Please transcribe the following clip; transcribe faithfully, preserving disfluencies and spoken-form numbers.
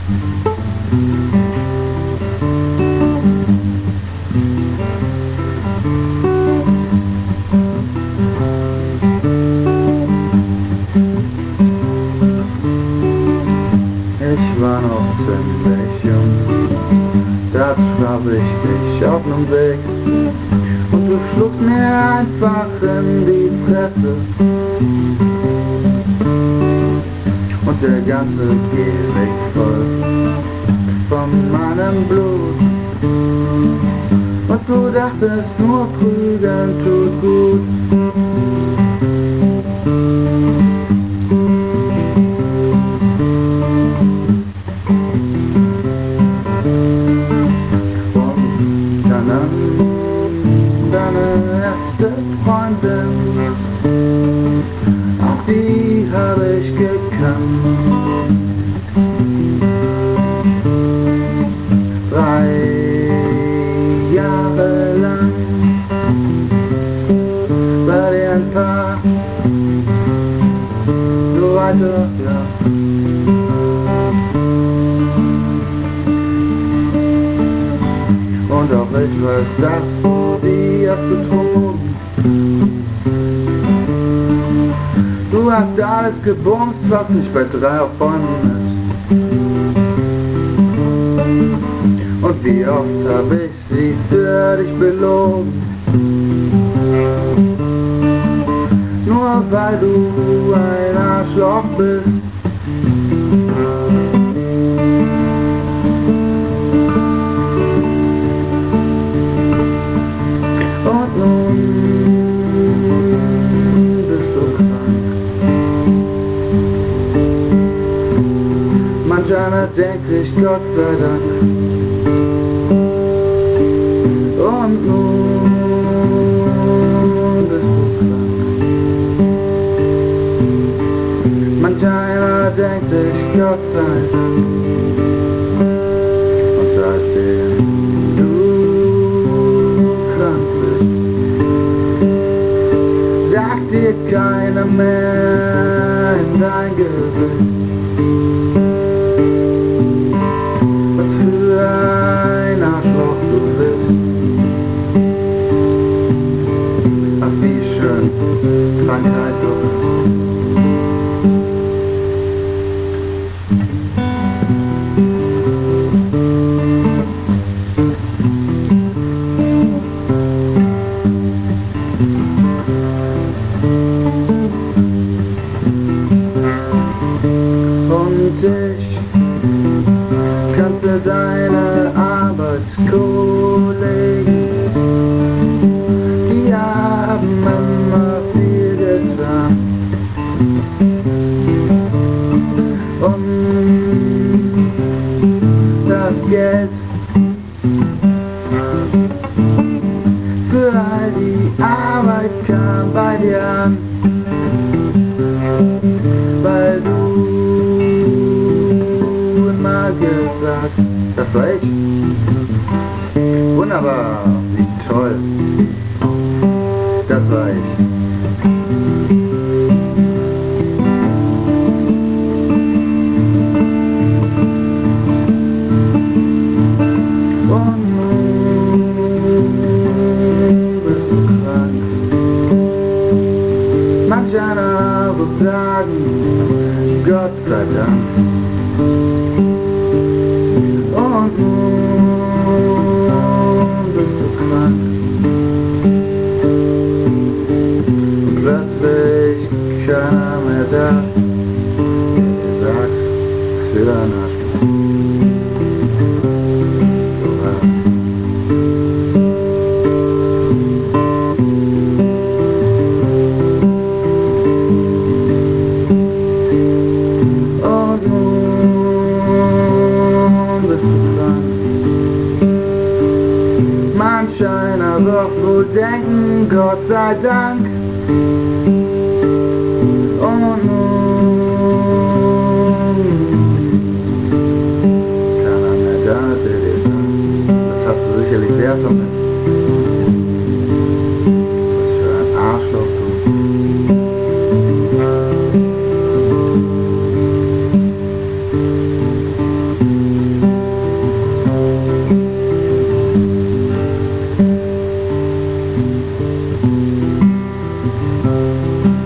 Ich war noch ziemlich jung, da traf ich dich auf nem Weg und du schlugst mir einfach in die Fresse und der ganze Gehweg voll von meinem Blut und du dachtest nur prügeln tut gut. Deine erste Freundin, auch die habe ich gekannt. Drei Jahre lang war dir ein paar, so weiter, ja. Und auch ich weiß, dass du sie hast betrogen. Du hast alles gebumst, was nicht bei drei auf Bäumen ist. Und wie oft hab ich sie für dich belogen. Nur weil du ein Arschloch bist. Manch einer denkt sich, Gott sei Dank. Und nun bist du krank. Manch einer denkt sich, Gott sei Dank. Und seitdem du krank bist, sagt dir keiner mehr in dein Gesicht. Ein Arschloch du bist. Ach wie schön Krankheit doch ist. Und ich kannte deine Arbeitskollegen, die haben immer viel getan. Und das Geld für all die Arbeit kam bei dir an, weil du gesagt, das war ich. Wunderbar, wie toll. Das war ich. Und nun bist du krank. Manch einer wird sagen, Gott sei Dank. Und nun bist du krank. Und plötzlich keiner mehr da, der dir sagt, für deinen Arschloch. So war's. Und nun bist du krank. Manch einer wird wohl denken, Gott sei Dank. Und nun keiner mehr da, der dir sagt, das hast du sicherlich sehr vermisst. Was für ein Arschloch du. Tag.